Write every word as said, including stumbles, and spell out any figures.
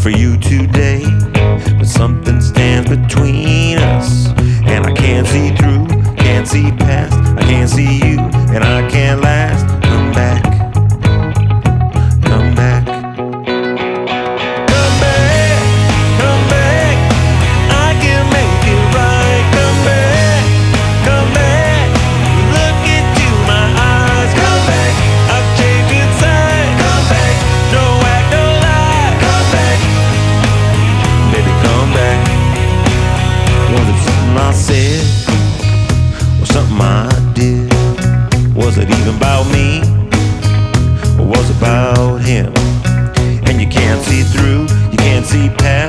for you today, but something stands between us, and I can't see through, can't see past, I can't see you, and I can't last. Come back, come back, come back, come back, I can make it right. Come back, come back, look into my eyes. Come back, I've changed inside. Come back, no act, no lie. Come back, baby, come back. Was it something I said, or something I did? Was it even about me, or was it about him? And you can't see through, you can't see past,